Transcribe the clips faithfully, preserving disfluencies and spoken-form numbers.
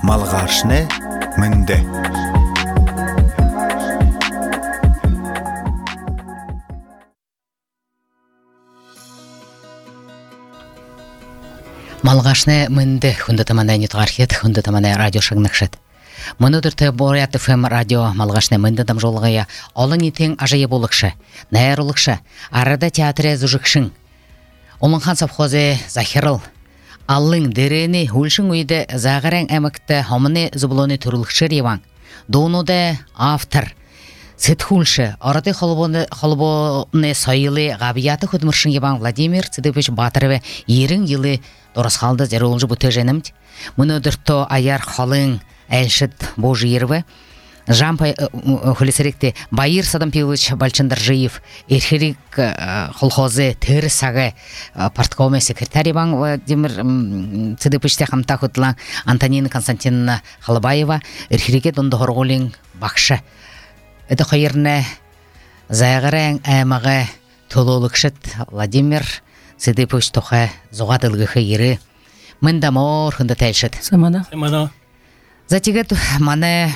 малғашны мінді. Малғашны мінді хүнді таманай нетғархет, хүнді таманай радио шағнықшыд. Мұнудырты Бориат эф эм радио малғашны мінді дам жолғая, олың етен ажайы болықшы, найар олықшы, арада театры зүжікшің. Олыңхан совхозы Захирыл, аллың дерені хүлшің өйді зағыран әмікті хомыны зұбылыны түрілікшір еван. Доныды автор, Сетхульше, арады холбоны сайылы ғабияты хүдміршін еван Владимир Цидыпович Батырове ерін елі дұрысқалды зәрі олжы бұты женімді. Мұны дұртты аяр қалың әлшіт божы ерві. Жан хүлесіректі Байыр Садам Пилович Бальчандаржиев, ерхерик холхозы төр сағы парткоме секретарь еван Владимир Цидыповичте қамта құтылан Антонина Константиновна Халабаева, ерхерике донды хорғолың бақшы. Это хайырны зайғырын әміғі төлолықшыт Владимир Цидыпович тоқа зоға дылғықы ері. Мында мор хүнді тәлшіт. Самана. Самана. Затегет маны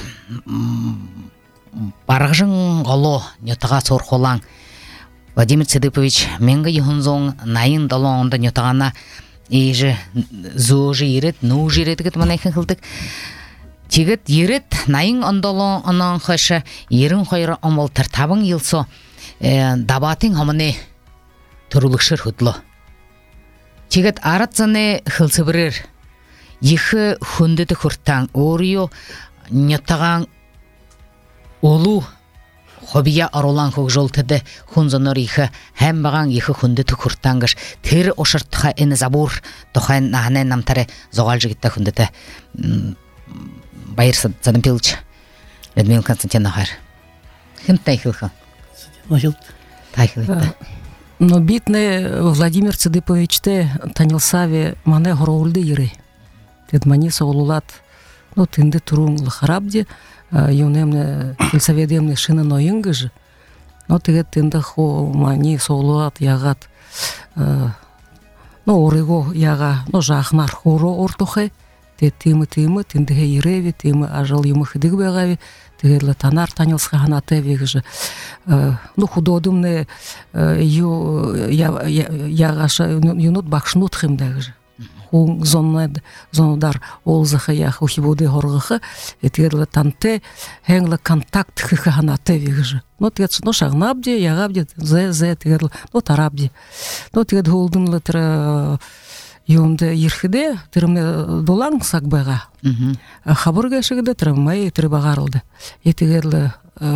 барғжың ғолу нетіға сор қолаң. Владимир Цидыпович менгі ехінзоң найын далуаңында нетіғана ежі зөжі ерет, нөжі еретігіт маны екен қылдық. Тегет ерет найын ондолу онан қышы ерін қойыры омылтыр табың елсо дабатын ғамыны түрілікшір хүдлі. Тегет аратзаны қылсы бірір. Ехі хүндіті күрттан орыйо неттаған олу хобия арулан көк жолтыды хүнзонор ехі әм баған ехі хүндіті күрттангыш тері ошыртыға әні забур тұхайын нағаны намтары зоғал жігітті хүндіті Байыр Садам Пилович Людмила Константиновна Хар. Хин тайхилха. Тайхилха. Но битне Владимир Цидыповичте танилсаве мане гороулды йыры. Тед мани соолулат. Ну тынды турун лахарабде юнемне сельсоведемне шина ноингыжы. Но тегет тынды хо мани соолулат ягат. Ну орыго яга, ну жахнар хоро ортухе. Те тимы тимы тинде иреви тимы ажал юмы хидиг бегави те танар танилска ханате вегже ну худодумне ю я я гаша юнут бакшнут химдагже хун зоннад зондар олзаха я хухибуде хоргыха этерле танте хенгла контакт ханате вегже ну тец ну шагнабде ягабде зе зе терле ну тарабде ну тед холдунле тра Юмде ерхиде тірімне долаң сақбайға. Хабырға шығыды тіріммай тірібағарылды. Етігерлі,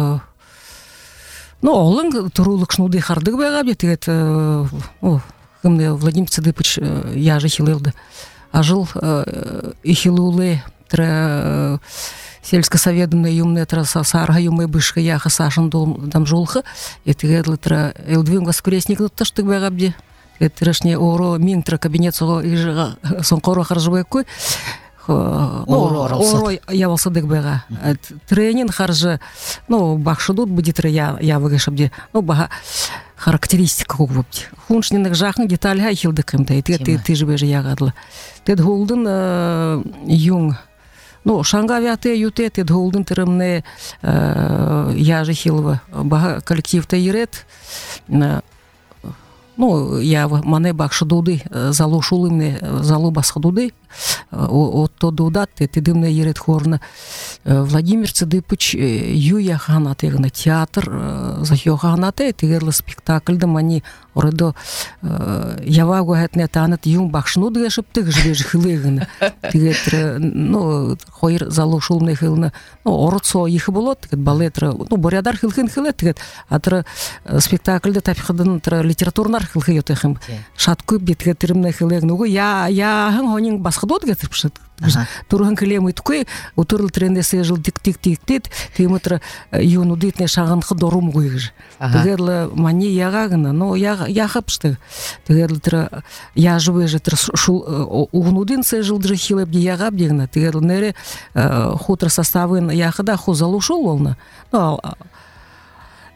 ну, олың тұрулық шнуды қардығы байға бетігет, кімде Владимир Цидыпович яжы хилылды. Ажыл ихилулы тірі сельскосоведомный юмне тірі сарға юмы бішкі яқы сашын дам жолқы. Етігерлі тірі елдвен ғаскуресник тұтташтық байға бде. Трешне оро минтра кабинет сого ижга сонкоро харжбай кой оро явался дегбега тренинг харжы ну бахшудут будет я я выгашабде ну бага характеристика кубти хуншнинг жахын детальга хилдыкымда ты ты ты же беже ягадла тед голдын юң ну шангавяте юте тед голдын тремне я же хилва бага коллективта ирет ну, я мане бакшы дуды, залу шулымне, залу басқы дуды, отто дудат, тедімне ерет хорны. Владимир Цидыпович ю я ханат егіні театр, захио ханат, тегерлі спектакльді мани орыдо явагу әтіне таныт юң бакшыну дұғашыптық жібежі хылы егіні. Тегетір, ну, хойыр залу шулымне хылыны, ну, орыцо ехі болот, тегет балетры, ну, борядар хылхын хылы, тегет, атыры спектакльді тапиқыдын литературнар хылхы йотыхым. Шаткып беткетірімне хылы егіні, я, я, хың хонин басқы дот гетірпшыд. Турхан клемит кой утурл тренде сежил тик-тик-тик-тик тимутра юну дитне шаганхы дорум гойж. Тегерле мани ягагына, но я я хапшты. Тегерле тра я живе же тра шул угнудин сежил дрхилеп ягаб дегна. Тегерле нере хутр составын яхада хузалу шул волна. Ну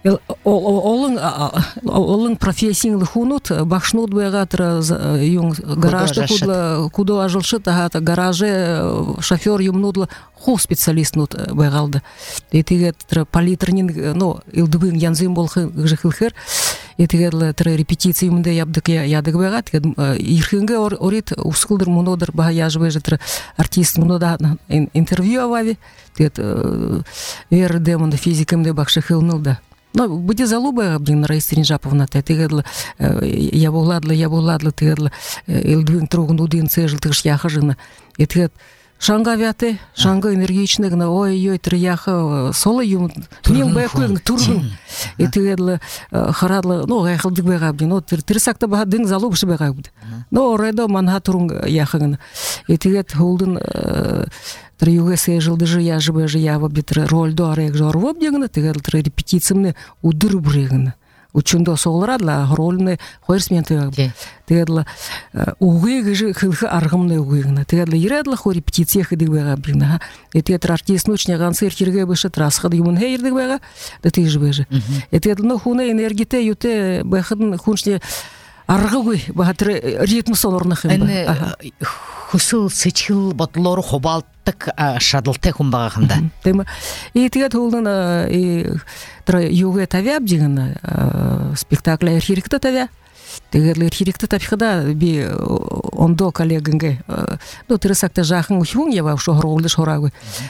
Олың олың профессияңлы хунут башнут байгатыр юң гаражды кудла кудо ажылшы тахата гараже шофер юмнудлы ху специалист нут байгалды. Этиге палитрнин ну илдыбын янзым болхы гыжыхылхер. Этиге тре репетиция юмда ябдык ядык байгат. Ирхинге орит ускулдыр мунодыр бага яжбы жытыр артист мунода интервью авави. Тет вер демонда физикамда бакшыхылнылда. Но буде залуба блин Раиса Ринжаповна тегедла я буладла я буладла тегедла илдвин трогун удин цежил тыгш яхажына этгед шанга вяты шанга энергичныгна ой-ой трияха солы юм мен бэкүн тургун этгедла харадла ну гайхылдык бага блин но тирсакта бага дин залубшы бага буде но орайда манхатурун яхагына этгед холдун Трюге сежил же я живе же я в обитре роль до арек жорву обдегна тегел тре репетициями удыр брегна учундо согларадла рольны хойрсменте тегел угыгы же хылхы аргымны угыгна тегел иредла хо репетиция хыдык бага брегна эти артист ночня концерт кирге бышы трасхад юмун хейрдык бага да ты живе же эти ну хуна энергите юте бахын хуншне аргыгы бахатре ритм солорны хымба хусыл сычыл ботлор хобалтык шадылты хумбагында. Тема. И тига толдун и тра юге тавяб дигән спектакль хирикта тавя. Тегерлер хирикта тапхада би ондо коллегаңга ну тирсакта жахын ухун ява шо ролды шорагы.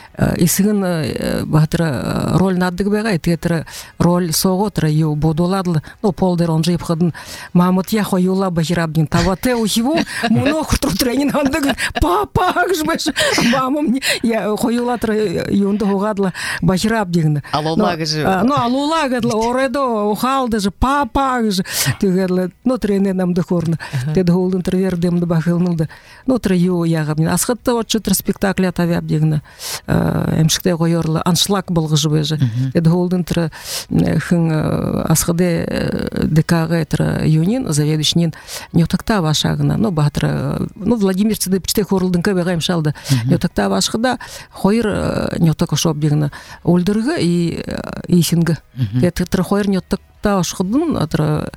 Исигин бахтра роль наддык бага тетра роль соготра ю бодоладлы ну полдер он жеп хадын мамут я хоюла бахирабдин тавате ухиву моно хутур тренинг андык папа гжбеш мамам я хоюла тра юнда хогадла бахирабдин. Алула гж. Ну алула гадла оредо ухалды же папа гж тегерлер ну трене нам дохорна тед голдун тревер демды бахылнылды ну траю ягабин асхатта отчу спектакль тавяб дегна эмшикте койорлы аншлаг болгыжы беже тед голдун тр хын асхаде декага тр юнин заведующий нётакта вашагына ну бахтра ну Владимир Цыдыпчте хорлдын кабегаем шалды нётакта вашхада хойр нётака шоп дегна олдыргы и исинга тед тр хойр нётакта ашхадын атра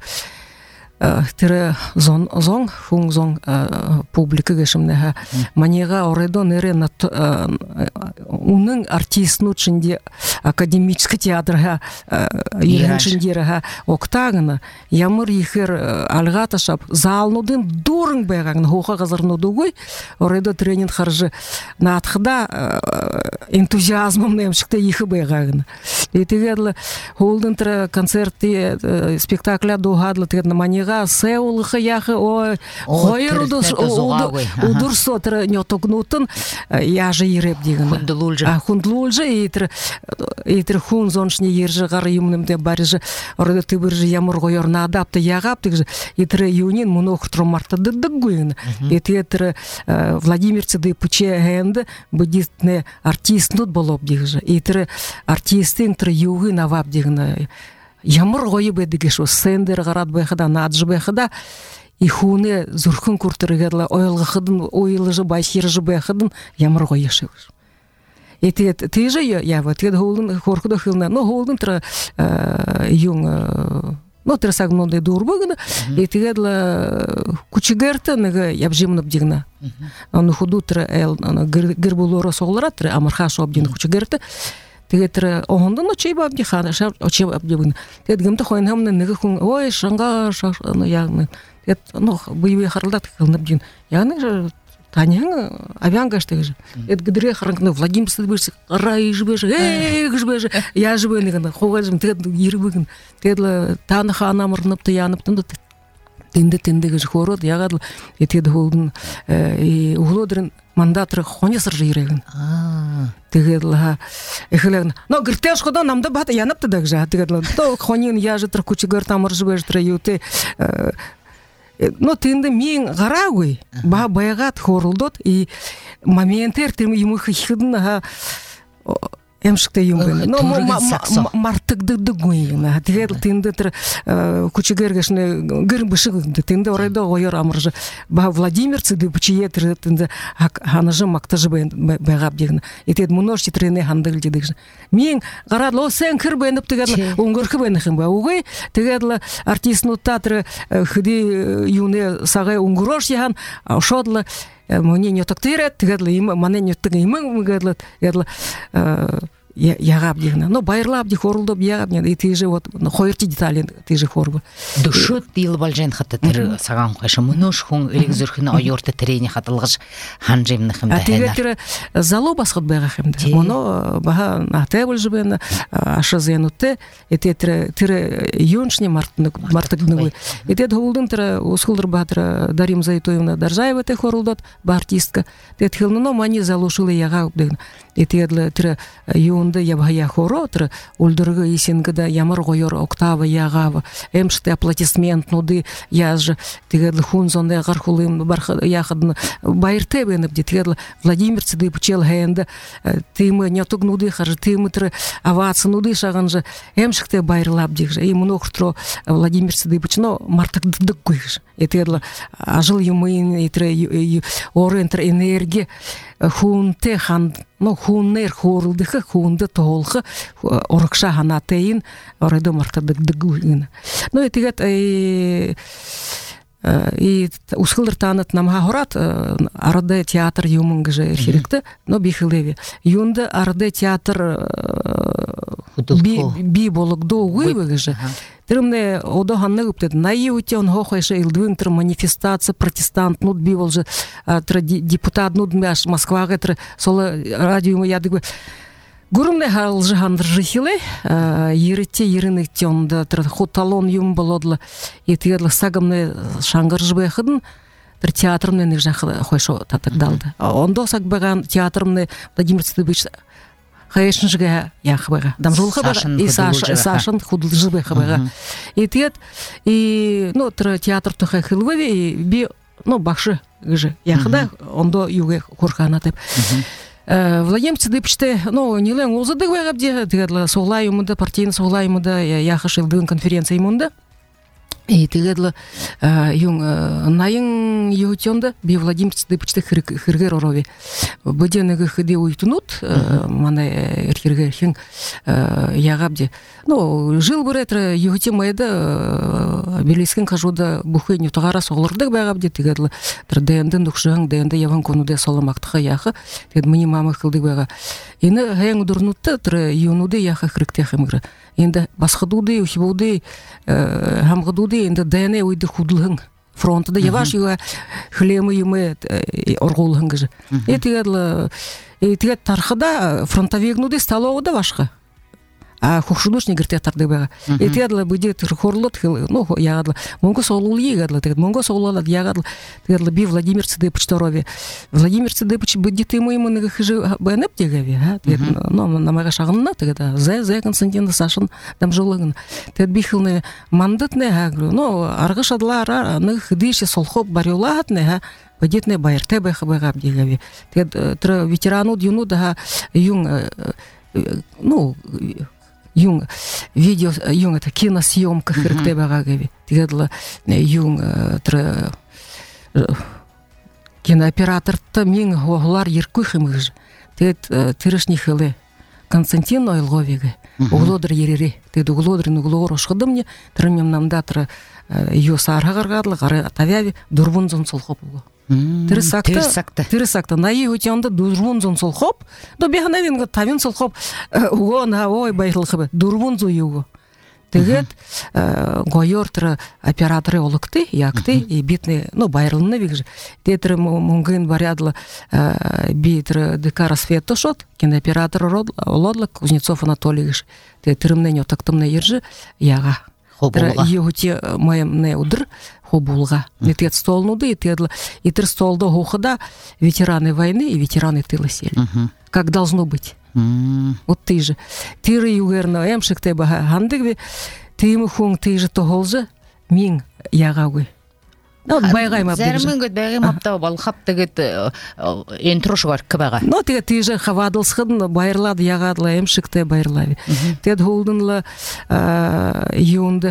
тире зон зон фун зон публика гешимнеха манега оредо нерена унын артист нучинде академический театрга иренчиндерега октагына ямыр ихер алгаташап залнудын дурын байган хоха газырнудугой оредо тренинг харжы натхда энтузиазмом немшикте ихы байган этигерле холдын тра концерты спектакля дугадлы тегна манега Сеул хаяхы о хойрудус удурсо тра нётогнутын я же иреп деген а хундлулжы итр итр хун зоншни ержы гары юмнымде барыжы орда тыбыржы ямыр гойорна адапты ягап тигжы итр юнин мунохтро марта дыдыгуин итр Владимир Цыдыпче генде будистне артист нут болоп дигжы итр артистин тр югы навап дигна Ямар гойы бедиге шо сендер гарат байхада наджы байхада и хуне зурхын куртырыгадла ойлы хыдын ойлыжы байхиржы байхадын ямар гойы шевш. Эти теже я вот тед холдын хоркуда хылна но холдын тра юң но трасагнонда дурбыгына этигадла кучигерта нега ябжимнып дигна. Аны худу тра эл гырбулора соглара тра амарха шобдин кучигерта Тегетер ондон очей бабди хана шар очей бабди. Тед гымта хойнамны неге хун ой шанга шаш ну ягны. Тед ну буйбе харылдат кылнып дин. Ягны же таняң авиангаш теге. Эт гидре харыңны Владимир Цыдыпче рай жбеж. Эй жбеж. Я жбе неген хогажым тед ирбыгын. Тедле таны ханамырнып тыяныптын тенде тендеге хород ягадл этед холдун и углодрын мандатры хонесыр жиреген. А. Тегедла эхлегн. Но гыртеш хода намда бат янапты дагжа. Тегедла то хонин яжытыр кучыгыр тамыр жбежтыр юте. Но тенде мен гарагой ба байгат хорулдот и моментер тем ему хыдын ха эмшикте юмгын. Но март тыгды гуйна тигел тинде тер кучегергешне гырбышык тинде орайда ойор амыржы ба Владимир цыды бучие тер тинде ханажы мактажы байгап дегне этед мунор читрене хандыл дедик мен гарадло сен кирбенеп тигел унгыркы бенехим ба угы тигел артист нотатр хди юне сагай унгурош яхан шодла мне не так тирет тигел им мане не так им гедла гедла ягап дегне но байырлап ди хорулдоп ягап не ты же вот хойрти детали ты же хорбы душут дил балжен хатта тер саган кайшы мунош хун элек зүрхүнө айорты трене хатылгыш ханжемны хымда а тигер тер залу басхат байга хымда моно бага нате болжбен ашазенутте эте тер тер юншни мартны мартыгны эте холдун тер усхулдыр батыр Дарим Зайтоевна Даржаева те хорулдот артистка тет хилно мани залушылы ягап дегне эте тер юн ябая хоротр ульдыргы исенгда ямар гойор октава ягава эмште аплодисмент нуды яж тигел хунзонда гархулым бар яхадны байырте бенеп дитгел Владимир цыды пчел хенде тымы нятугнуды хар тымытр авацы нуды шаганжы эмште байырлап дигже и мнохтро Владимир цыды пчно мартык дык куйж этедла ажыл юмын итре орентр энергия хунте хан ну хуннер хорулдыхы хунды толхы орыкша ханатейин орайда мартадык дыгуин ну этигет и усхылдыр танат намга хорат арада театр юмынгыжы хирикте но бихилеви юнда арада театр би би болгдо уйвыгыжы Тырымне одо ханны гыптет наиуте он хохайша илдвинтер манифестация протестант нуд бивол же депутат нуд мяш Москва гетр соло радио ядыгы Гурумне халжы хандыржы хиле ерите ерины тёнда тыр хоталон юм болодла етерлы сагамны шаңгыржы бэхыдын тыр театрымны нежах хойшо татагдалды ондо сагбаган театрымны Владимир Цыдыбыч Хайшнжга яхбага дамжулха бага и Саша Сашын худылжы бага и тет и ну тр театр тохай хилвеви и би ну бахшы гыжы яхда ондо юге корхана деп Владимир Цыдыпчте ну нилен узыдык багабде тегедла соглайымында партийный соглайымында яхышылдын конференция мунда и тегедла юң найын ютёнда би Владимир Цыдыпчте хиргер орови быденеге хиде уйтунут мана эркерге хин ягабде ну жыл буретре юте майда белискин кажуда бухыйню тагара соглырдык багабде тегедла трденден дукшаң денде яван конуде соламактыга яхы тед мини мама кылдык бага эне хэң дурнутта тр юнуде яхы хирикте хэмгре энде басхадуды ухибуды хамгадуды энде дене уйды худлыгын фронтда яваш юга хлемы юмы оргулыгын гыжы этигедла этигет тархада фронтовегнуды сталоуда башка а хухшудушни гертятарды бага этедла будет хорлот ну ягадла монго солул ягадла тед монго солула ягадла тедла би Владимир Цыдыпыч торови Владимир Цыдыпыч будет ему ему на хижи бенеп дегави а тед ну на мага шагынна теда зе зе Константин Сашын дамжулыгын тед бихилны мандатны агру ну аргышадлар на хидиши солхоп барюлатны а Подетне байрте бэхабэгаб дегави тед тр ветерану дюну да юн ну юн видео юн это киносъемка хиркте багагави тегедла юн тр кинооператор-то мин гоглар еркүхимгж тед тиришни хиле Константин Ойлговиге углодыр ерери тед углодыр углор ошходымне трымем намда тр юсарга гаргадлы гары тавяви дурбунзон солхопуго Тирсакта, тирсакта, наи утянда дурбунзон солхоп, до беханевинга тавин солхоп, уго на ой байхылхыбы, дурбунзу юго. Тегет гойортра операторы олыкты, якты, и битны, ну, байрылны вигжи. Тетры мунгын барядла битр ДК «Рассвет» тошот, кинооператор олодлы Кузнецов Анатолийгыш. Тетрымны нетактымны ержи, яга. Хобулга. Югуте моем не удр хобулга. Нетет столнуды, тедла, и тер столда хохада ветераны войны и ветераны тыла сели. Как должно быть. Вот ты же. Тиры югерна эмшик те бага хандыгви, ты ему хун ты же тоголжа, мин ягагы. Ну байгай мап. Зәрмен гөт бәгем апта балхап тегет энтрошгар кыбага. Ну теге тиже хавадылсхын байырлады ягадла эмшикте байырлави. Тед холдынла юнды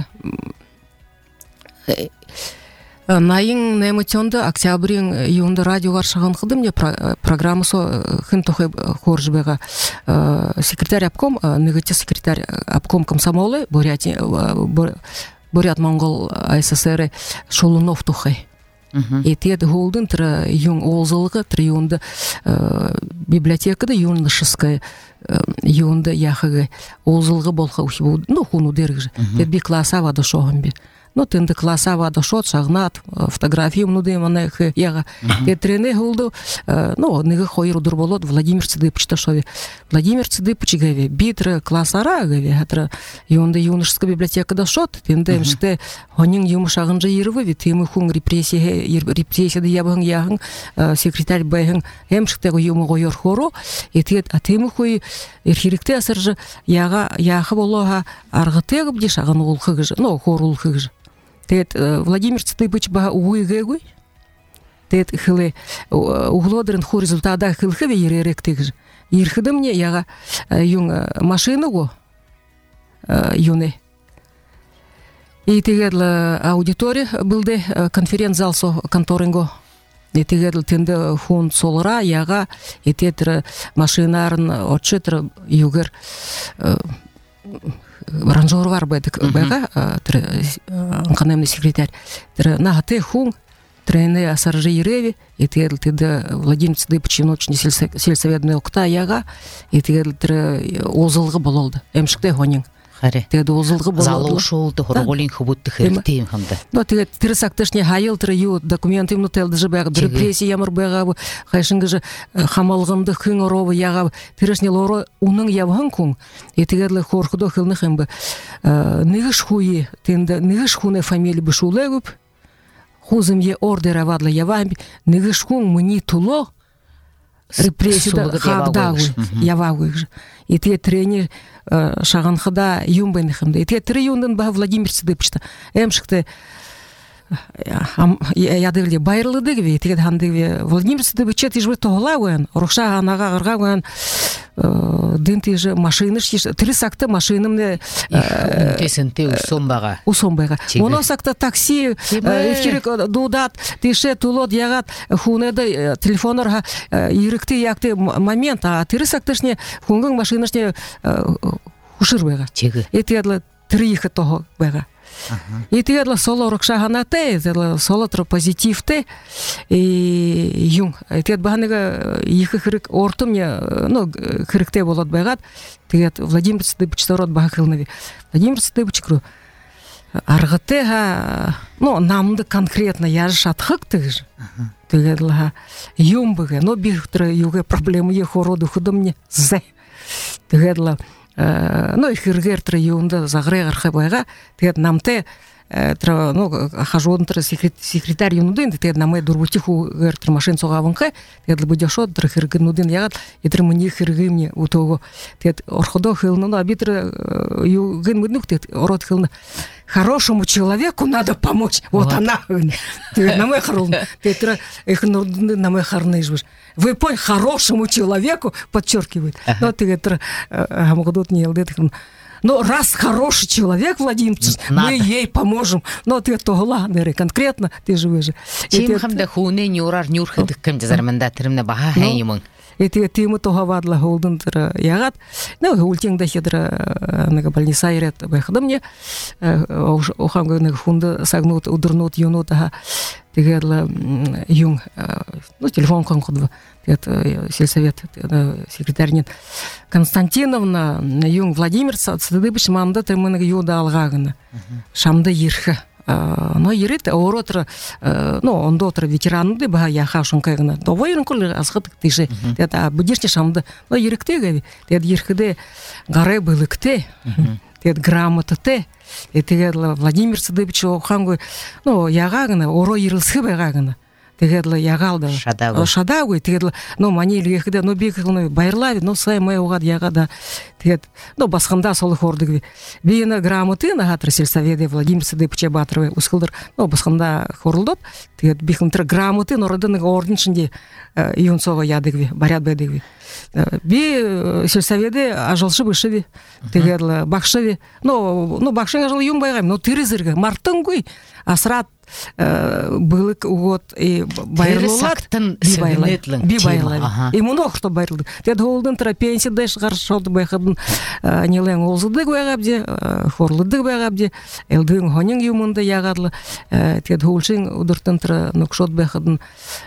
Найын неметёнды октябрин юнды радиогар шаган кылдым не программасы хын тохы хоржбега секретарь обком негатив секретарь обком комсомолы Бурятия Бурят Монгол СССР Шолунов тухы. И тед холдын тра юн олзылыгы тра юнды библиотекада юнышская юнды яхыгы олзылыгы болха ухибу ну хуну дергже. Тед би класса вада шогамби. Ну, тенде класса вада шот, шагнат, фотографии мнуды манех яга. Тетрене гулду, ну, неге хойру дурболот Владимир Цыдыпыч ташови. Владимир Цыдыпыч гаве, битре классара гаве, хатра юнда юношеская библиотека да шот, тенде мште хонин юмшагын же ирвы, вит ему хун репрессии, репрессии да ябын яхын, секретарь байхын, эмште го юму гойор хоро, и тет, а тему хуй ирхирикте асыржы, яга, яхы болоха аргытег бди шагын улхыгыжы, ну, хор улхыгыжы. Тет Владимир Цыдыпыч ба уйгэгуй. Тет хылы углодырын ху результата хылхы ве ереректегж. Ирхыды мне яга юн машину го юны. И тегедла аудитория булды конференц-зал со конторинго. И тегедла тенде хун солра яга и тетр машинарын отчетр югер Ранжор var бэдик бэга анканемный секретарь нахате хун трене асаржи иреви и тедл теда Владимир Цыдыпыч ночни сельсоветный окта яга и тедл тре озылгы бололду эмшикте хонин харе тедл озылгы бололду залу шолду хорголин хубутты хертим хамда но тед тирсактышне хайыл тре ю документы ну телды же бэга репрессия ямар бэга хайшынгы же хамалгынды хын оровы яга тирсне лоро унын явган кун и тедл хорхудо хылны хымбы нигыш хуи тенде нигыш хуне фамилия бышулегуп хузым е ордера вадла явам нигыш хун мни туло репрессия хабдагу явагу и те тренер шаганхада юмбен хымды. И те три юндан ба Владимир Цыдыпычта. Эмшикте я дегли байрлы дегви, те хандегви Владимир Цыдыпыча тижбе тоглауен, рухша анага гаргауен дин тиже машины шиш, три сакта машинымне тесенте усомбага. Усомбага. Оно сакта такси эфирик дудат, тише тулот ягат хунеда телефонорга ирикти якты момент, а три сактышне хунгын машинышне ушырбага. И тедла три их того бага. И тедла соло рокшаганате, тедла соло тро позитивте и юн. И тед баганега их хрик ортумне, ну хрикте болот багат. Тед Владимир Цыдыпыч сорот багылныви. Владимир Цыдыпыч кру аргатега, ну намды конкретно я же атхыктыгж. Тедла юмбага, но бихтра юге проблемы ехороду худомне зе. Тедла ну их иргертра юнда загрегар хабайга тед намте тра ну хажонтра секретарь юндын тед наме дурбутиху гертр машин согавынка тед будешот тра хиргнудын ягат итр мни хиргимне утого тед орходо хылны абитр югын муднук тед орот хылны хорошему человеку надо помочь. Вот, вот. Она. Ты на мой харун. Ты их на мой харныжбыш. Вы понял, хорошему человеку подчеркивает. Но ты это амгудут не елдет. Но раз хороший человек, Владимир, мы ей поможем. Но ты это главное, конкретно ты живешь. Чем хамда хуне нюрар нюрхы кем зармандатрымна баха хеймон. Эти тему того вадла холдентра ягат, ну гультинг да хедра на больница ирет бэхда мне, оханга на фунда сагнут удурнут юнут ага тегерла юн, ну телефон конкурс, это сельсовет секретарь Константиновна юн Владимир Цыдыпыч мамда тымын юда алгагына, шамда ирха. Но ирит оротра ну он дотра ветеранды ба я хашун кайгна то воин кул асхат тише это будишне шамда но иректегави тед ирхде гаре былыкте тед грамотате это Владимир Цыдыпыч хангу ну ягагна оро ирылсы багагна тегедлы ягалды Шадагу. шадагу тегедлы ну манили ехде ну бекилны байрлави ну сай май угад ягада тегед ну басханда солы хордыгви бийна грамоты на гатр сельсоведе Владимир Сыдыпче Батровы ускылдыр ну басханда хорлдот тегед бихнтыр грамоты нордын ордынчинде юнцова ядыгви барят бедыгви би сельсоведе ажалшы бышыви тегедлы бакшыви ну ну бакшың ажал юм байгайм ну тиризырга мартынгуй асрат былык угот и байрлуулат би байрлар и муну что байрлды тед холдын тра пенсия дэш гаршолды байхадын нелен олзыды габде хорлыды габде элдын хонин юмунда ягадлы тед холшин удыртын тра нукшот байхадын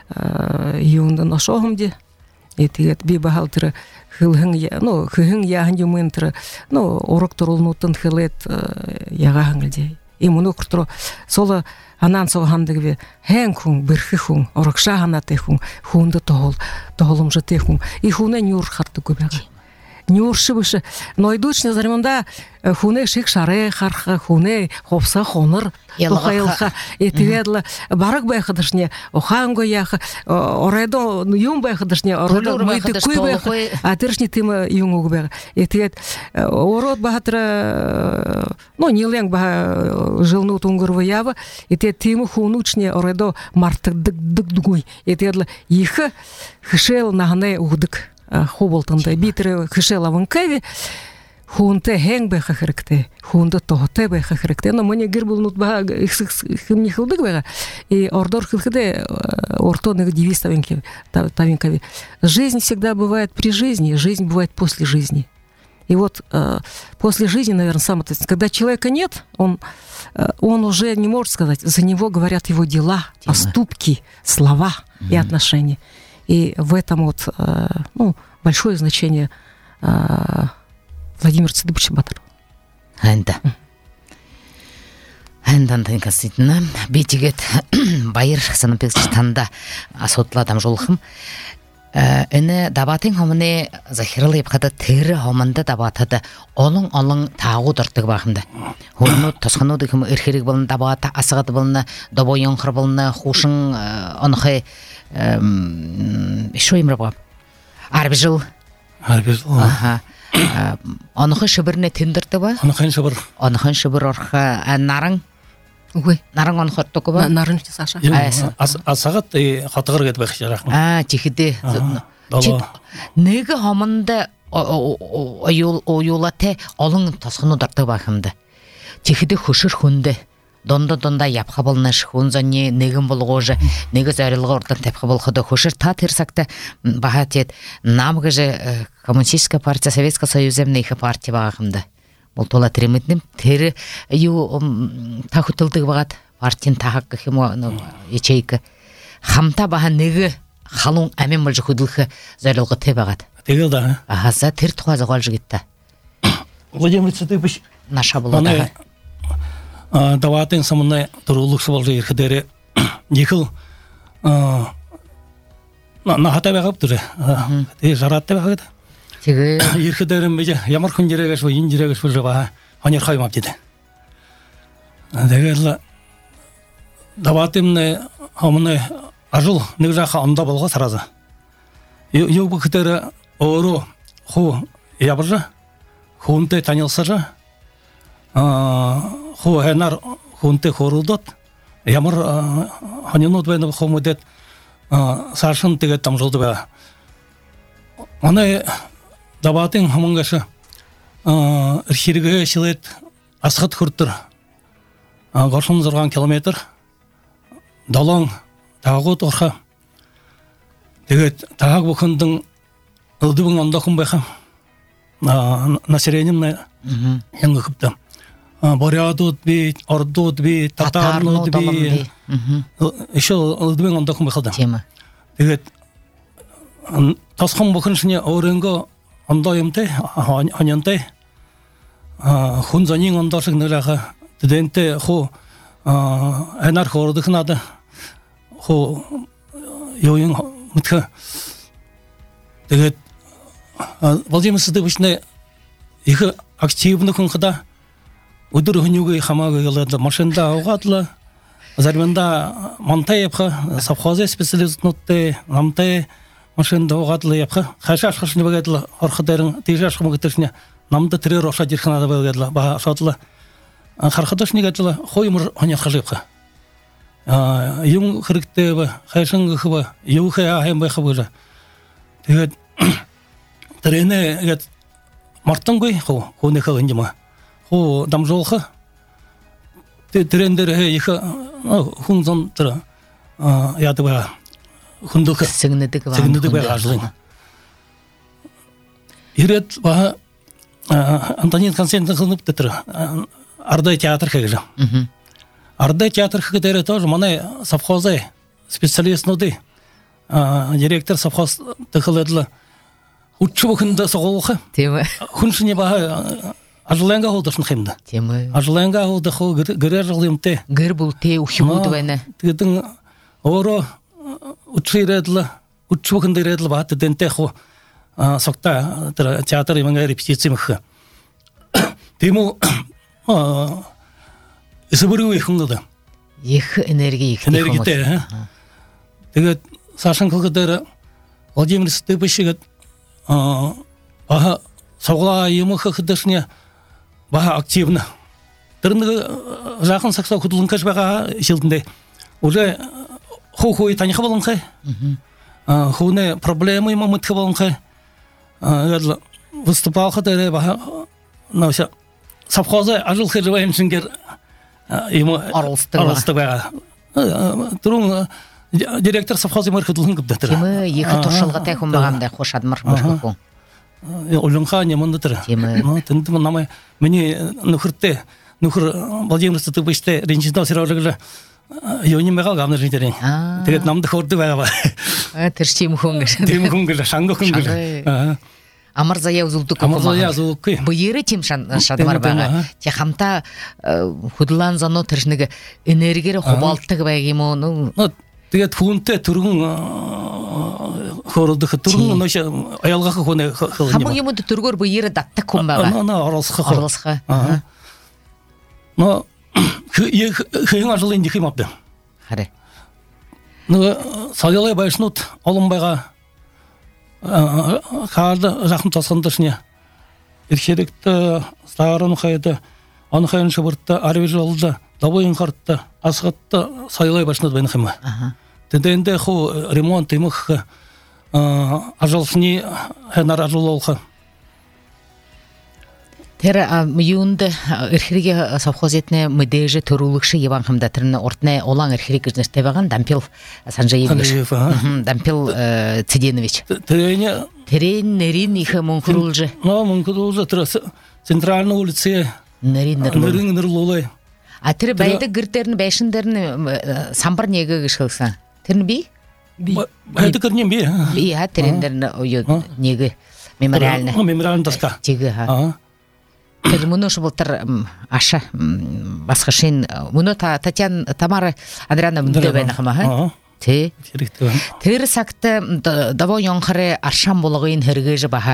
юнда нашохумде и тед би бахалтыр хылхын ну хын яхан юмын тра ну урок турулнутын хылет ягаханглде и муну куртро соло анан соғандыгве хэн хүн бирхи хүн орокша ханаты хүн хүнді тоғыл тоғылым жыты хүн и хуне нюр харты көбеға нюр шыбышы нойдучны заримында хуне шик шаре харха хуне хопса хоныр тухайлха этиведлы барак байхадышне охан гояха орайдо юм байхадышне орайдо мыйты куй байха атыршни тыма юнгу бега этивет ород бахатра ну нилен ба жылну тунгурва ява эте тыму хунучне орайдо мартык дык дык дугуй этедлы ихы хышел нагне угдык хоболтында битре хышела ванкави хунте хэнг бэха хэрэгтэй хүндэ тоғотой бэха хэрэгтэй но мне гэр булнут бага хэмни хылдык бага и ордор хылхыдэ ортоных девиз тавинки тавинкави жизнь всегда бывает при жизни, жизнь бывает после жизни. И вот э, после жизни, наверное, самое то, когда человека нет, он э, он уже не может сказать, за него говорят его дела, дела. Поступки, слова mm-hmm. и отношения. И в этом вот э, ну, большое значение э, Владимир Сыдыпче Батыров. Хэнда. Хэндан тэнкаситна битигет байыр санапекстанда асотладам жолхым. Эне дабатын хомны захирылып хата тери хомында дабатады. Олон олон тагу дыртык багында. Хорну тосхану диким эрхерик болын дабата асыгаты болны, добойон хыр болны, хушын онхы шо имрабап. Арбижыл. Арбижыл. Аха. Онхы шыбырны тендирді ба? Онхын шыбыр. Онхын шыбыр орха нарың? Угой. Нарың онхы ортоку ба? Нарың те Саша. Асагат хатығыр кетіп әкші рахмет. А, тихиде. Неге хомында ойулаты олың тосқыны дырты бақымды. Тихиде хүшір хүнді. Донда-донда япқа болныш, хунзанне негін болғожы, неге зәрілгі ортан тәпқа болғыды. Хушыр та терсакты бағат ет. Намғы же Коммунистическая партия, Советская Союземная их партия бағымды. Бұл тола тіреметнім. Тері ю тахутылдығы бағат партиян тахаққы хему ячейкі. Хамта баға неге халун әмен болжы құдылғы зәрілгі те бағат. Тегел да. Ағаза тер туғазы қалжы кетті. Владимир Сыдыпыч. Наша болады. Даватын самынай тұрулықсы болжы ерхідері екіл нағата бәғап тұры. Жаратты бәғады. Ерхідерім бәже ямар күн жерегеш бі, ен жерегеш бі жыға анер қаймап деді. Дегерлі даватымны амыны ажыл нег жаққа анда болға саразы. Еу бұл күтері ору ху ябыржы, хуынты танылсыржы, ху әнар хуынты хорудот, ямар ханинут бәйні ху мүдет саршын тегет там жолды бәға. Аны дабатын хамыңғашы үрхерігі шилет асқыт күрттір. Ғаршын зырған километр далаң тағыт орха. Тегет тағық бұқындың ұлдыбың анда күн байқам. Насиренім еңгі күпті. Борядут би, ордут би, татарнут би. Еще ұлдыбың анда күн байқалды. Тегет тасқын бұқыншыне орынғы ондайымды, анянды, хунзанин ондашық нұраға, дүденті ху әнар хорды қынады, ху йойын мұтқы. Дегет, Владимир Сыдыпычны екі активны күн қыда, ұдыр хүнюгі хамағы елады, машинда ауғадылы, зарманда монтай япха совхозе специалист нутте намтай машинда огадлы япха хашаш хашны багадлы архадарын тижаш хмагтышня намда трер оша дирхнада багадлы ба шатлы хархадаш негадлы хоймур ханя хажыпха а юм хрикте хашын хва юха хем бахбыжа тэгээд трене гат мартангой хо хоны халындыма хо дамжолха трендер их хунзон тра ядыба хундук сигнедик ва сигнедик ба ажлын ирет ба Антонин Константин хылып тетра Ардай театр хагыжа Ардай театр хагыдары тоже мана совхозы специалист ноды директор совхоз тыхылыдлы уччу хында соголха тема хуншыне ба ажланга холдышын хемда тема ажланга холды хо гырер жылымте гыр бул те ухибуд вайна тыдың оро учиредлы уччу хында редлы ба теденте хо сокта театр иманга репетиция мх тему исыбыру ихунгда их энергия их энергия тэгээд Сашан кылгыдары Владимир Степанович а баха саугла емхы хыдышне баха активно тырны жақын сакса кудулун кашбага шилдинде уже хо-хой таниха болонхай а хуне проблемы мамытхы болонхай а выступал хыдары баха науша совхозы ажыл хыжывайын шингер ему аралстыга турун директор совхозы маркетинг гыптыр. Тема екі тошылға тайхым бағамда хош адмар башкуку. Олынха не мындытыр. Ну, тынды намай мне нухырте, нухыр Владимир Степановичте ренжидал сирожыгы. Йони мегал гамны житерин. Тэгээд намды хорды бага. Тэрчим хунгаш. Тим хунгаш, шанго хунгаш. Амар заяв зулдук. Амар заяв зулдук. Быйыры тим шадмар бага. Те хамта худлан зано тэршнеге энергия хобалтык байгимо. Ну тэгээд хүнтэй түргэн хородох түргэн нөш аялгах хүнэ хөлн юм. Хамаг юмд түргөр быйыр даттак хүн бага. Наа оролсох. Оролсох. Но хүйн ажлын дихим апты. Харе. Ну саялай байшнут олонбайга харды жакын тасындышне. Ирхеректе старын хайды аны хайын шыбыртты арви жолда Давойын қартты, асғатты сайлай башынады бәйін қима. Тенденде ху ремонт имық ажалсыни хэнар ажал олға. Тер юнды ирхириге совхозетне мүдежі түрулықшы еван қымдатырыны ортне олан ирхириг үзнесте баған Дампил Санжаевич. Дампил Циденович. Терене... Терен, нерин, ихы мұнқырулжы. Ну, мұнқырулжы, центральный улице. Нерин, нерлулай. Нерлулай. А тірі бәйді гүртерін бәшіндерін самбар неге ғышылса? Тірін бей? Бәйді кірнен бей. Бей, а тіріндерін неге мемориальны. Мемориальны таска. Теге, ха. Тір мұны ұшы бұлтыр аша басқышын. Мұны Татьян Тамара Адриана мүнді бәйні қыма, ха? Те? Тір сақты даво йонқыры аршан болығын хіргежі баха.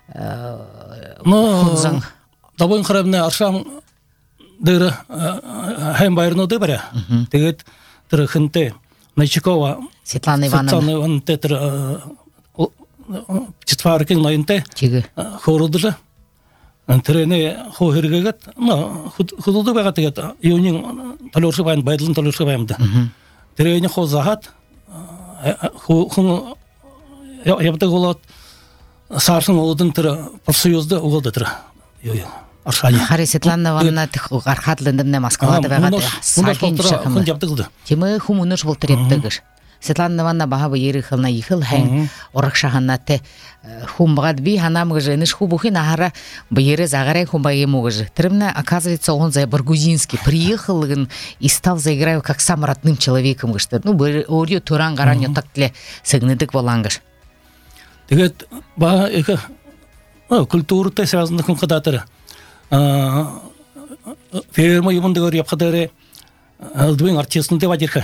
Хунзың. Даво йонқыры аршан дыры хэм байрноды баря. Тэгээд тэр хэнтэй Начикова Светлана Ивановна. Светлана Ивановна тэр четваркин ноинтэй хорулды же. Тэрэне хоо хэрэгэгэт худулды байгаа тэгээд юунин толоршы байна байдлын толоршы баймда. Тэрэне хоо захат хоо ябдаг болот сарсын олдын тэр профсоюзда уголды тэр. Йо-йо. Хари Светлана Ивановна архатлындырны Москвада бәғады сакен шақымы. Темі хумыныш бұл тіреттігір. Светлана Ивановна баға бұл ері қылына ехіл әң орық шағанаты хум бағады бей ханамығы жыныш ху бұхин ағара бұл ері зағарай хум бағе мұғыжы. Тірімна, оказывается, он зай Баргузинский приехал и стал заиграю как сам родным человеком. Ну, орью туран гаран йотак тіле сігнедік болаңғыш. Тэгээд баға екі культурты связаны күн қыдатыры. Ферма юмунды гөр япқадары алдыбын артистын деп адирха.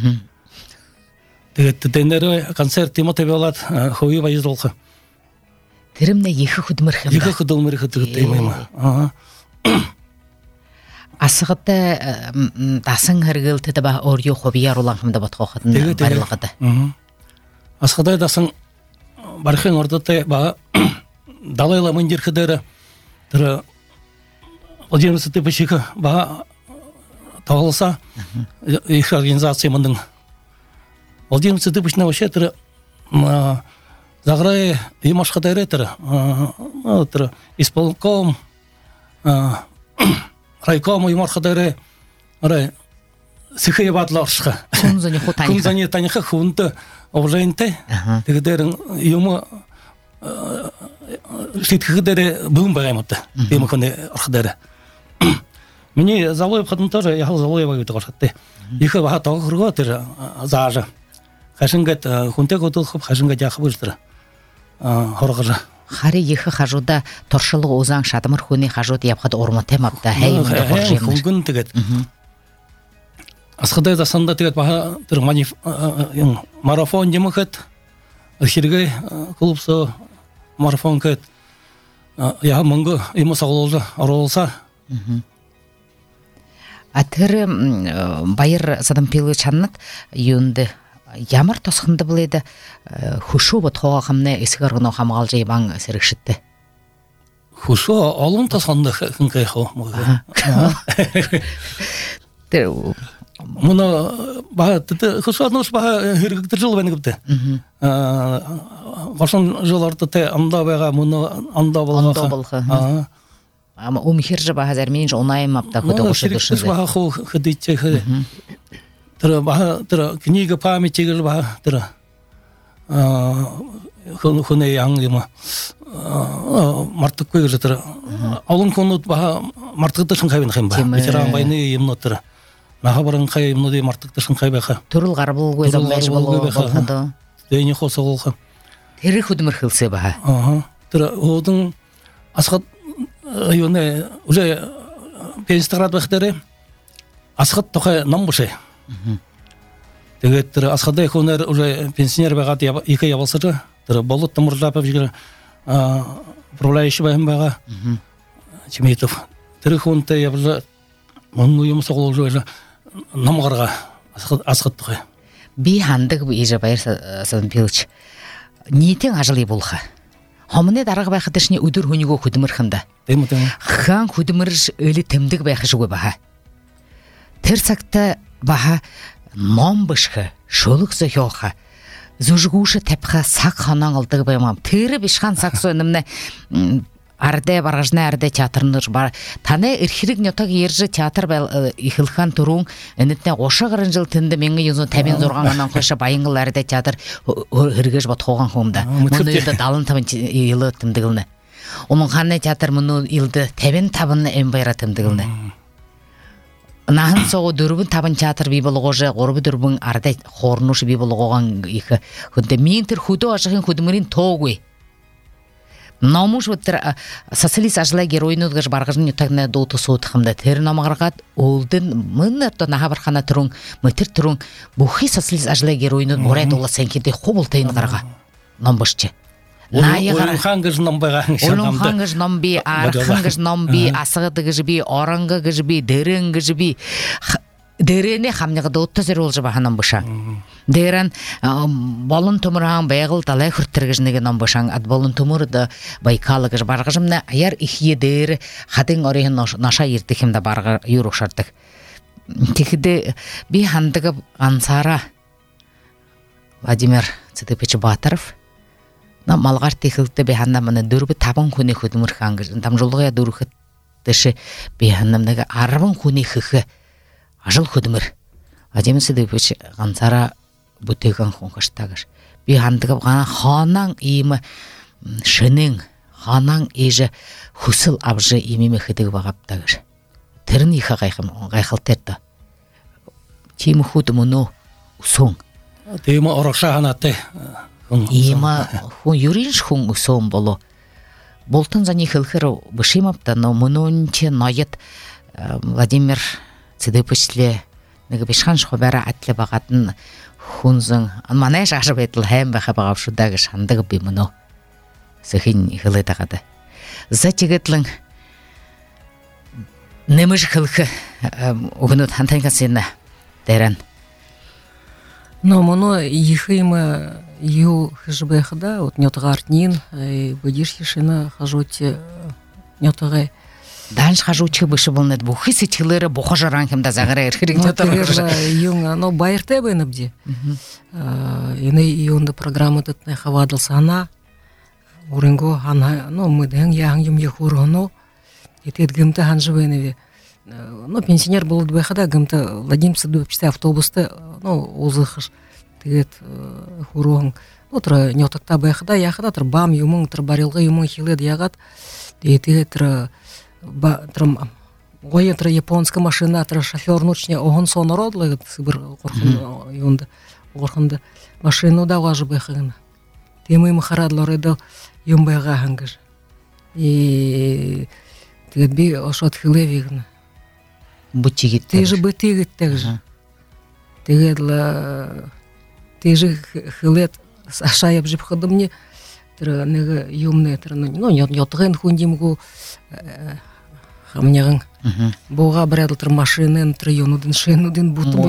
Тэгээд тендері концерт тема тебе олад хойы байызролха. Тірімне ехі құдмыр хымда. Ехі құдылмыр хыдығы деймейма. Асығыты тасын ғырғылты да ба орью хобияр оланғымда батқоқытын барылғыды. Асығыдай тасын бархен ордаты ба далайла мындер қыдары түрі Владимир Цытыпычы ба тағылса их организация мындың. Владимир Цытыпычна вообще түрі Заграй имаш қадайры түрі түрі исполком райком имар қадайры сихай батларшқа Кумзане хутаниха Кумзане таниха хунты обжайынты тегідерін емі шейтхідері бүгін бағаймапты емі күні арқыдары. Мне Залоев қадын тоже яғыл Залоева өті қошатты. Екі баға тағы құрға түрі зажы. Қашынгат хунты көтілқып, қашынгат яқы бұждыры. Хорғыжы. Хари ехы хажуда торшылы озаң шадымыр хуни хажуды япқады орматем апта. Хәй мұнда қоржемір. Хунгын тегет. Асқыдай засанда тегет баға түрі марафон демекет. Хиргай клубсы марафон кет. Яғы мұңғы емі сағылылды аролса. Атыры байыр садам пилы чаннат юнды ямар тосқынды біледі хушу бұт хоға қамны есік арғын оқамағал жай баң сірікшітті. Хушу олың тосқынды күнкай хо. Мұны хушу аднуш баға хүргіктір жыл бәні күпті. Қошын жыларды те анда байға мұны анда болға. Ama umhir же баға зәрменш онайым апта көті құшы дұшынды. Шеріктір баға қол қыдетче қыды. Тұры баға, тұры книга памятчегі баға, тұры құны яң дема. Мартық көйгір тұры. Аулың көңіт баға мартықты шынқайбен қайым ба. Ветеран байны емні тұры. Наға барың қай емні де мартықты шынқай бәқа. Тұрыл ғарбыл көзім бәж болу болғанды. Дөйіне қоса болға. Тері құдымыр қылсы баға. Тұры оғдың асқат Юне уже пенсияға бақтары асқат тоқай нам бұшы. Тегет асқадай хонер уже пенсионер бағат екі ябалсы жа. Болот тамыр жапып жігір управляющий бағым баға Чеметов. Тірі хонты ябылы мұның ұйымы соғылы жа намғарға асқат тоқай. Би хандық бұл ежі байыр садан пиліч. Ниетен ажылы болға. Хомыне дарығы байқытышыне үдір хүнігу күдімір қында. Хан күдіміріш өлі тімдік байқы жүгі баға. Тірсакта баға ном бішкі, шолық зөхеуға, зөжігуші тәпқа сақ ханан алдығы баймам. Тірі бішқан сақ сөйінімні арде баражны арде театрыныр бар. Таны ирхирик нетак ержі театр бәл ихилхан тұруң, әнетіне ошы ғырын жыл тінді менгі юзын тәбен зорғанғанан қойшы байыңғыл арде театр үргеш бат хоған қоғымда. Мұны елді далын табын елі тімдігілні. Оның қанны театр мұны елді тәбен табынны әм байра тімдігілні. Нағын соғы дүрбін табын театр бейбілі қожы, ғорбы дүрбін арде қорынушы бейбілі қоған екі. Хүнді мен түр хүді ашығын хүдімірін тоғой. Намуш өттір социалист ажылай героин өдгіш барғыжын үтігіне доуты соғытықымда тері намағырғат олдың мұнырды наға барқана тұрың, мүтір тұрың бұхи социалист ажылай героин өд орайд ола сәнкенде қобылтайын қарға намбышчы. Олың қаңғыж намбайға Олың қаңғыж намби, арқыңғыж намби, асығыдығыж би, ораңғыж би, дөріңгіж би Дәрене хамнығы доутта зір олжы бағанан бұшаң. Дәрен болын тұмырған байғыл талай хүрттіргіжінеге нам бұшаң. Ад болын тұмырды байқалығыж барғыжымна аяр ихие дәрі қадың орайын наша ердікімді барғы үйір ұшардық. Текіде бей хандығы ансара Владимир Цытыпычы Батыров малғар текілді бей хандамыны дүрбі табын көне көдімір қаңғыжын. Там жолғая дүргі діші бей хандамдығы арбын көне қықы ажыл көдімір. Владимир Цытыпыч ғансара бұтыған қоңқыштағыр. Би хандығы ғана ханан иімі шының, ханан ежі хусыл абжы имеме хыдығы бағаптағыр. Тірін иқа ғайқылтерді. Теймі худы мұны ұсон. Теймі орақша ғанатты. Иімі хүн юринш хүн ұсон болу. Болтын зәне қылқыры бұшимапты, но мұнынче найет Владимир Цытыпычле неге бешхан шхобара атле багатын хунзың манай шашып етіл хэм баха багап шудағы шандығы бимыну сөхін хылы тағады. За тегетлің Немыш хылхы угнут хантайгасына дерен. Но моно ехима ю хжбехда от нётгартнин и будишхишина хажути нётгай. Данш хажучы бышы болнет бу хиси чылары бохожаран кемда загара эрхирик нётгар юнга но байрте бенебди. Ины юнда программа тетне хавадалса ана уренго ана но мыден яң юм ехуроно етет гымта ханжбеневи. Ну пенсионер был бехада гымта Владимир Садовичте автобусты ну узыхыш тегет хурон утра нётакта бехада яхада тр бам юмун тр барилга юмун хилед ягат тегет тр ба трам гое тр японская машина тр шофёр нучне огон сонородлы сыбыр корхун юнда корхунда машину да важы бехагына темы махарадлары да юмбага хангыр и тегет би ошот хилевигна бутигит. Ты же бутигит также. Ты гедла, ты же хилет ашая бжип ходомни, тра нега юмне тра ну не отген хундимгу хамняган. Бога бредл тра машинен тра юнудин шинудин буту.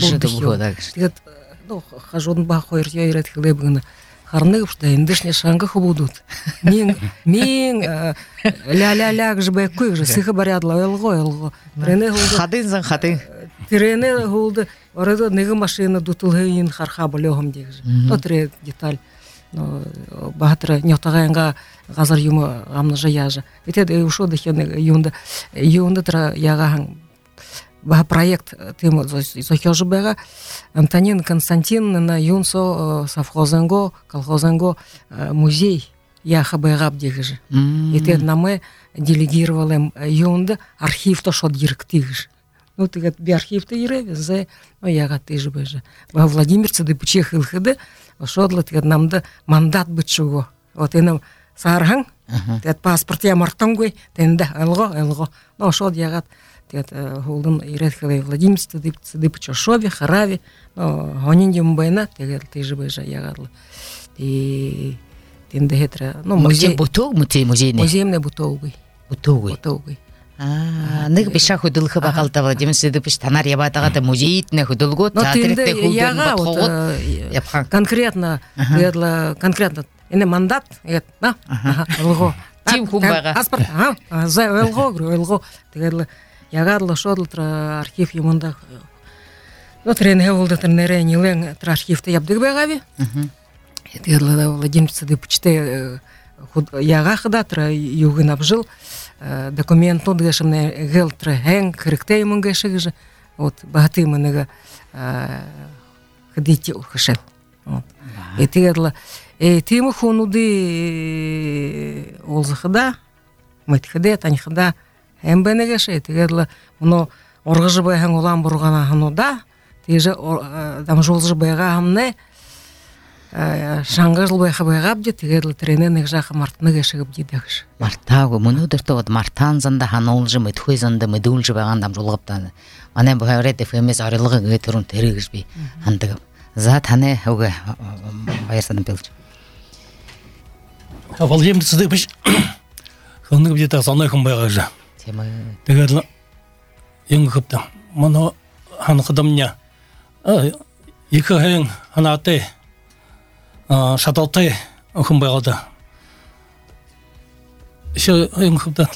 Ты ну хажун ба хойр яйрат хилебгна. Харныгып что индешне шанга хубудут. Мин мин ля-ля-ля жбе куй же сыха барядла элго элго. Трене гулды. Хатын зан хатын. Трене гулды. Орада нега машина дутулгын харха болёгым дегже. То тре деталь. Но бахатра нётаганга газар юма гамна жаяжа. Итеде ушо дехене юнда юнда тра яган ба проект тем зохёжбега Антонин Константиновна юнсо совхозенго колхозенго музей яхабегаб дегже. Итед наме делегировали юнда архив то шо директивж. Ну ты гат би архив то ире зе ну яга тыж беже. Ба Владимир Цыдыпче хылхыды ошодлы тед намда мандат бычуго. Вот инам сархан тед паспорт я мартонгой тенде алго алго. Ну ошод ягат тет холдун иретхлей Владимир Цыдыпче шове харави но гонин байна тегел тыж беже ягарлы. И тенде хетра ну музей бутог музей музейный. Музейный бутогой. Бутогой. Бутогой. А, нык биша худылхы бакалта Владимир Цыдыпыч танар ябатагата музейитне худылго театрте худын япкан. Конкретно тегла конкретно эне мандат эт на алго. Тим хумбага. Паспорт а за алго алго тегла ягарлы шодлтра архив юмунда. Ну трене болду тренере нилен архивте ябдык багави. Тегла Владимир Цыдыпычте яга хадатра югын абжыл документ ну дешемне гелтре ген корректей мунгешиже вот багаты менега ходите ухшел вот и тегла и тиму хунуды олзахда мэтхде таньхда эмбенегеше тегла но оргыжбай хан улам бургана хануда теже дам жолжбайга хамне шангажл байхабайгаб де тегел трененег жаха мартныга шыгып дидегш. Мартагы мунудыр тот мартан занда ханолжы мытхой занда мыдулжы багандам жолгаптаны. Ане бухаврет эфемес арылыгы гытрун теригиш би андыгып. Зат хане уга байырсадан пелч. Владимир Цыдыпыч ханны где-то санай хумбайгажа. Тема Тегел ең кыпты. Моно хан кыдымня. Екі хэн ханаты шаталтай хумбайгада. Еще ең кыпты.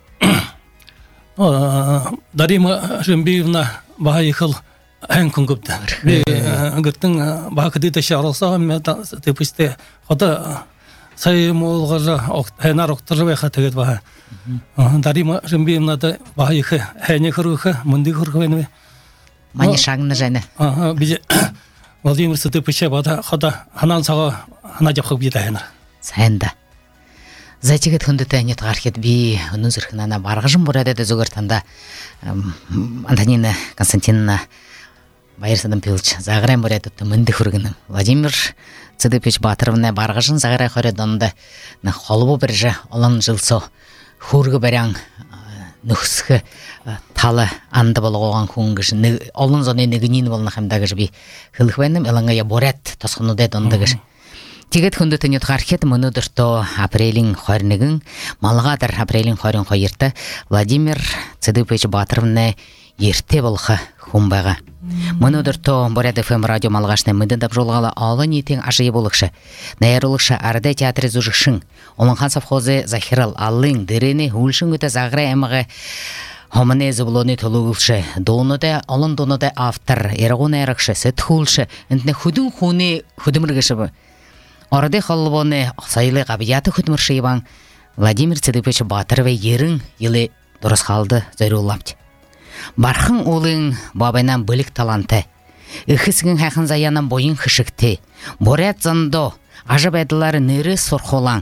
Дарима Жембиевна баха ехал хэн күнгіпті. Гүттің баха кыдыта шарылса, мен тепісте хода сайым олғажа хэнар оқтыры байха тегет баха. Дарима Жембиевна да баха ехы хэне кыргы, мынды кыргы бәнебе. мани шагны жаны. Бизе Владимир Цыдыпыча бада хода ханан сага хана жапқып бейді Сайында. Зайтигет хүндіті әне тағархет би ұнызырхынана барғыжым бұрады да зөгіртанда Антонина Константиновна Байырсадан пилч зағырайм бұрады мүнді хүргінім. Владимир Цыдыпыч батырывына барғыжын зағырай қорядонды қолыбы біржі олон жылсо хүргі бәряң нүхсі талы анды болы оған күнгіш. Олон зоны негінен болны қамдағыш би хылықвайным әліңге я борят тосқыны дәд ондығыш. Тигет хүнді төнет қархет мұны дұрто апрелин хорнығын, малғадыр апрелин хорын қойырты Владимир Цыдыпович Батыровны ерте болғы хумбаға. Мұны дұрто Борят эф эм радио малғашны мүндіндап жолғалы алы нетен ажайы болықшы. Найырылықшы арда театры зұжықшың. Омынхан совхозы Захирал алың дірені үлшін өті зағыры әміғі Хомане зублоны толугулшы, донода, алын донода автор, ерағын әрікші, сәт хулшы, әнтіне хүдің хуны хүдіміргіші бұ. Орады қалыбоны сайлы қабияты хүдімірші ебан Владимир Цыдыпович Батыровы ерін елі дұрыс қалды зәрулапты. Бархын олың бабайнан бөлік таланты, үхісігін хақын заянан бойын хышыкты, борят зандо, ажып әділары нері сорхолан.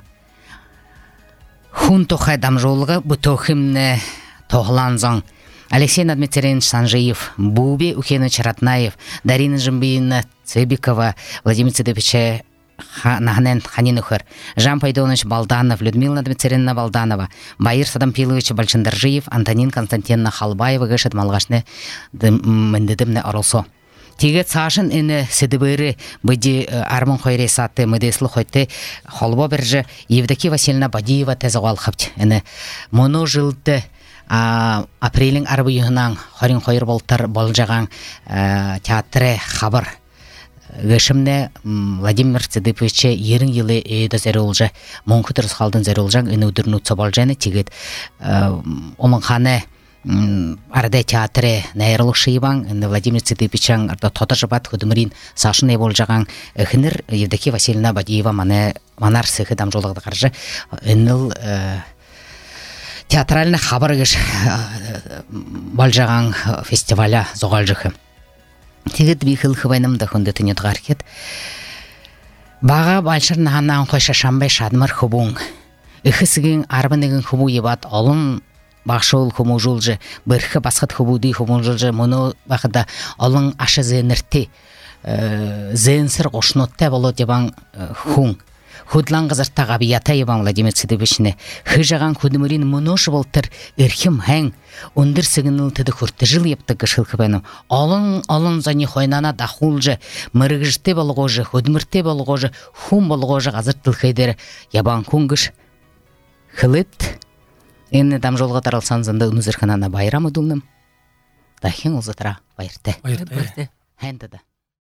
Хун тоқай дамжолығы бұтоқымны Тоғланзан, Алексей Надмитеревич Санжиев, Бубе Ухенович Ратнаев, Дарина Жымбиевна Цыбикова, Владимир Цыдыпович Нахнен Ханинухер, Жан Пайдонович Балданов, Людмила Надмитеревна Балданова, Баир Садампилович Большандаржиев, Антонин Константиновна Халбаева гешет малғашны міндідімні орылсо. Тегет сашын іні сідібірі бұди армын қойрей сатты мүдеслі қойты холбо біржі Евдокия Васильевна Бадиева тәзіғал қапты. Іні мұны жылды апрелин арбы юхынан хорин қойыр болтар болжаған театры хабар. Гешімне Владимир Цыдыпович ерін елі өйді зәрі олжа, мұңқы тұрыс қалдың зәрі олжаң үні өдірін ұтса болжаны тегет омын қаны арада театры найырлық шыйбан, Владимир Цыдыповичаң тота жыбат хүдімірін сашын ей болжаған үхінір Евдокия Васильевна Бадиева манар сықы дамжолығы қаржы үніл театральный хабар геш болжаған фестиваля зоғалжықы. Тегет бейхіл хыбайнымда хүнді түнет ғаркет. Баға балшыр нағаннан қойша шамбай шадмыр хубуң. Үхісігін арбынығын хубу ебат олын бақшол хубу жолжы, бірхі басқыт хубуды хубу жолжы, мұны бақыда олын ашы зенірті, зенсір қошнотта болу дебан хуң. Худлан қызырта ғабията ебан Владимир Цыдыповичне. Хыжаған хүдімірін мұношы болтыр үрхім әң. Ондыр сігініл тіді күрті жыл епті кішіл кібәнім. Алын-алын зәне қойнана дақулжы, мұрығышты болғожы, хүдімірті болғожы, хум болғожы ғазыр тілхейдері ябан күнгіш. Хылыт. Әнні дам жолға таралсан зында ұнызырханана байрамы дұлным. Дахин ұлзытыра байырты. Байырты. Хәнді да.